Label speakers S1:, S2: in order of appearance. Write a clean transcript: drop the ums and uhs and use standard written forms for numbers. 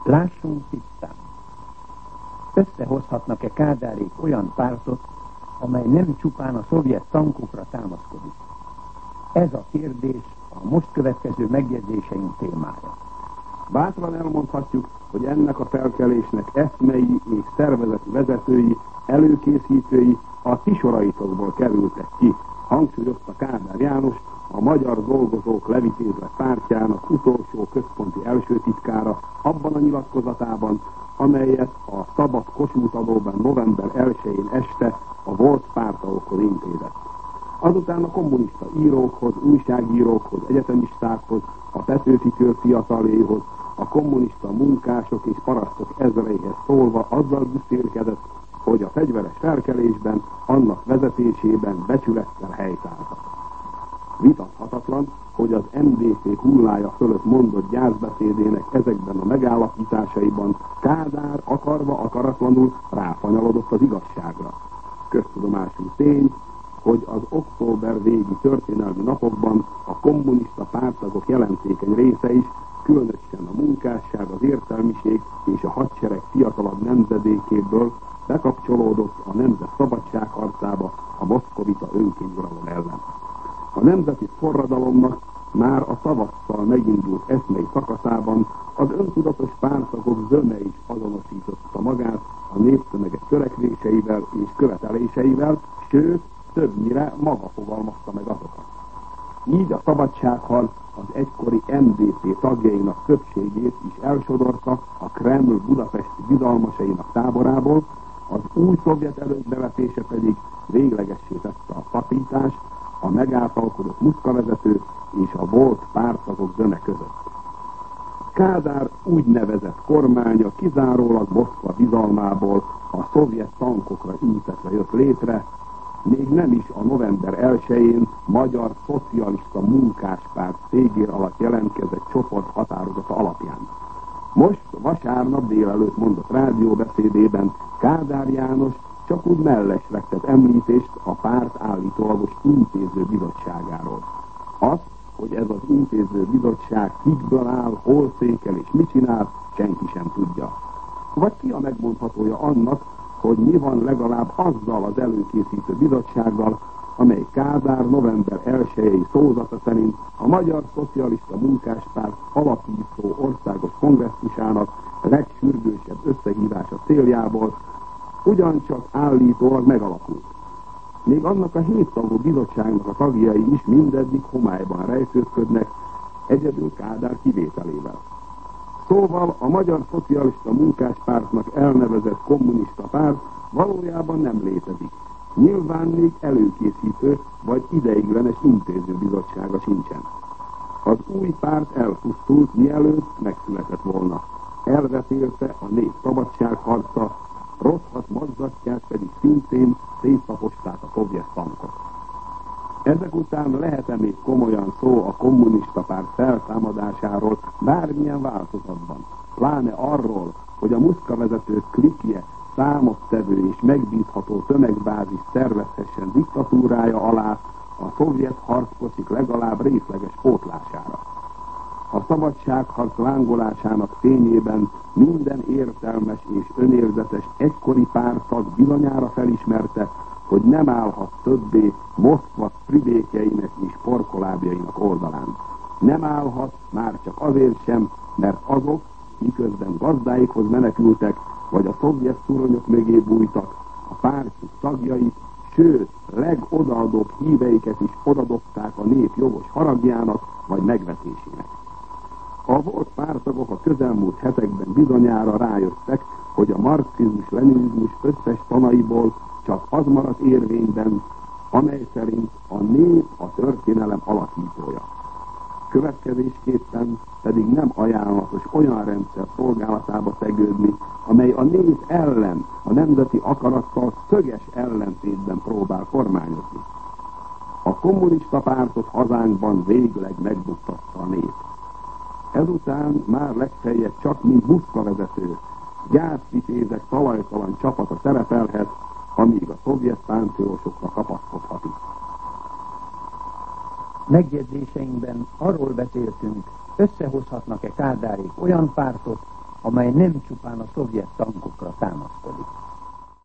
S1: Lássunk tisztán. Összehozhatnak-e kádárék olyan pártot, amely nem csupán a szovjet tankokra támaszkodik? Ez a kérdés a most következő megjegyzéseink témája.
S2: Bátran elmondhatjuk, hogy ennek a felkelésnek eszmei és szervezeti vezetői, előkészítői a ti soraitokból kerültek ki, hangsúlyozta Kádár János, a Magyar Dolgozók Levitézlet pártjának utolsó központi elsőtitkára abban a nyilatkozatában, amelyet a Szabad Kossuth adóban november 1-én este a volt pártagokhoz intézett. Azután a kommunista írókhoz, újságírókhoz, egyetemistákhoz, a Petőfi Kör fiataléhoz, a kommunista munkások és parasztok ezreihez szólva azzal büszkélkedett, hogy a fegyveres felkelésben, annak vezetésében becsülettel helytáltak. Vitathatatlan, hogy az MDF hullája fölött mondott gyászbeszédének ezekben a megállapításaiban Kádár akarva akaratlanul ráfanyalodott az igazságra. Köztudomású tény, hogy az október végi történelmi napokban a kommunista párttagok jelentékeny része is, különösen a munkásság, az értelmiség és a hadsereg fiatalabb nemzedékéből bekapcsolódott a nemzet szabadságharcába a moszkovita önkényuralom ellen. A nemzeti forradalomnak már a tavasszal megindult eszmei szakaszában az öntudatos párttagok zöme is azonosította magát a néptömegek törekvéseivel és követeléseivel, sőt, többnyire maga fogalmazta meg azokat. Így a szabadságharc az egykori MDP tagjainak többségét is elsodorta a Kreml budapesti bizalmasainak táborából, az új szovjet erőbevetése pedig véglegessé tette a szakítást a megáltalkodott muszkavezető és a volt párttagok zöme között. Kádár úgynevezett kormánya kizárólag Moszkva bizalmából a szovjet tankokra ültetve jött létre, még nem is a november 1-én Magyar Szocialista Munkáspárt szégér alatt jelentkezett csoport határozata alapján. Most vasárnap délelőtt mondott rádióbeszédében Kádár János csak úgy mellesleg tett említést a párt állítólagos intézőbizottságáról. Az, hogy ez az intézőbizottság kikből áll, hol székel és mit csinál, senki sem tudja. Vagy ki a megmondhatója annak, hogy mi van legalább azzal az előkészítő bizottsággal, amely Kádár november 1-i szózata szerint a Magyar Szocialista Munkáspárt alapító országos kongresszusának legsürgősebb összehívása céljából ugyancsak állítólag megalakult. Még annak a 7 tagú bizottságnak a tagjai is mindeddig homályban rejtőzködnek, egyedül Kádár kivételével. Szóval a Magyar Szocialista Munkáspártnak elnevezett kommunista párt valójában nem létezik. Nyilván még előkészítő vagy ideiglenes intézőbizottsága sincsen. Az új párt elpusztult, mielőtt megszületett volna. Elvetélte a nép szabadságharca, rosszat mozgatják pedig szintén széttaposták a szovjet tankot. Ezek után lehet-e még komolyan szó a kommunista párt feltámadásáról bármilyen változatban, pláne arról, hogy a muszkavezetők klikje számottevő és megbízható tömegbázis szervezhessen diktatúrája alá a szovjet harckocsik legalább részleges pótlására. A szabadságharc lángolásának fényében minden értelmes és önérzetes egykori párttag bizonyára felismerte, hogy nem állhat többé Moszkva pribékjeinek és porkolábjainak oldalán. Nem állhat már csak azért sem, mert azok, miközben gazdáikhoz menekültek, vagy a szovjet szuronyok mögé bújtak, a pártjuk tagjait, sőt, legodaadóbb híveiket is odadobták a nép jogos haragjának, vagy megvetésének. A volt párttagok a közelmúlt hetekben bizonyára rájöttek, hogy a marxizmus-leninizmus összes tanaiból csak az maradt érvényben, amely szerint a nép a történelem alakítója. Következésképpen pedig nem ajánlatos olyan rendszer szolgálatába szegődni, amely a nép ellen, a nemzeti akarattal szöges ellentétben próbál kormányozni. A kommunista pártot hazánkban végleg megbuktatta a nép. Ezután már legfeljebb csak mint muszkavezető, gyászvitézek talajtalan csapata szerepelhet, amíg a szovjet páncélosokra kapaszkodhat itt.
S1: Megjegyzéseinkben arról beszéltünk, összehozhatnak-e kádárék olyan pártot, amely nem csupán a szovjet tankokra támaszkodik.